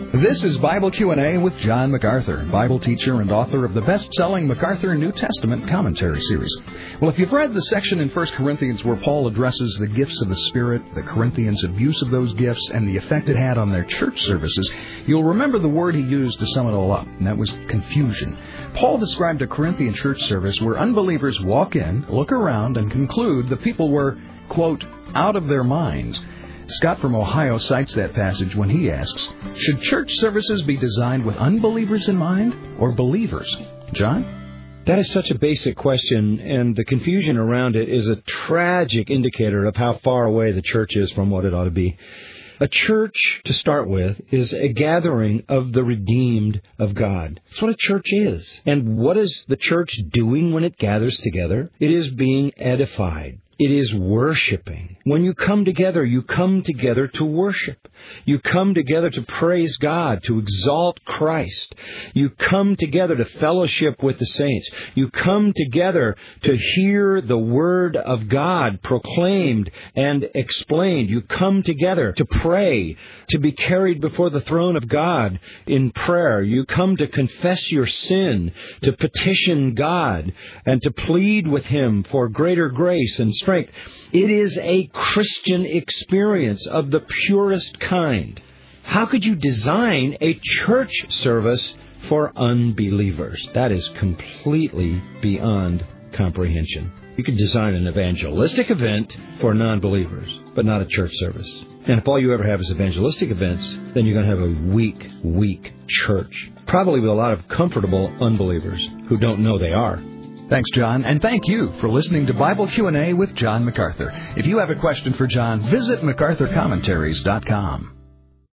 This is Bible Q&A with John MacArthur, Bible teacher and author of the best-selling MacArthur New Testament Commentary Series. Well, if you've read the section in 1 Corinthians where Paul addresses the gifts of the Spirit, the Corinthians' abuse of those gifts, and the effect it had on their church services, you'll remember the word he used to sum it all up, and that was confusion. Paul described a Corinthian church service where unbelievers walk in, look around, and conclude the people were, quote, out of their minds. Scott from Ohio cites that passage when he asks, should church services be designed with unbelievers in mind or believers? John? That is such a basic question, and the confusion around it is a tragic indicator of how far away the church is from what it ought to be. A church, to start with, is a gathering of the redeemed of God. That's what a church is. And what is the church doing when it gathers together? It is being edified. It is worshiping. When you come together to worship. You come together to praise God, to exalt Christ. You come together to fellowship with the saints. You come together to hear the Word of God proclaimed and explained. You come together to pray, to be carried before the throne of God in prayer. You come to confess your sin, to petition God, and to plead with Him for greater grace and strength. It is a Christian experience of the purest kind. How could you design a church service for unbelievers? That is completely beyond comprehension. You could design an evangelistic event for non-believers, but not a church service. And if all you ever have is evangelistic events, then you're going to have a weak church. Probably with a lot of comfortable unbelievers who don't know they are. Thanks, John, and thank you for listening to Bible Q&A with John MacArthur. If you have a question for John, visit MacArthurCommentaries.com.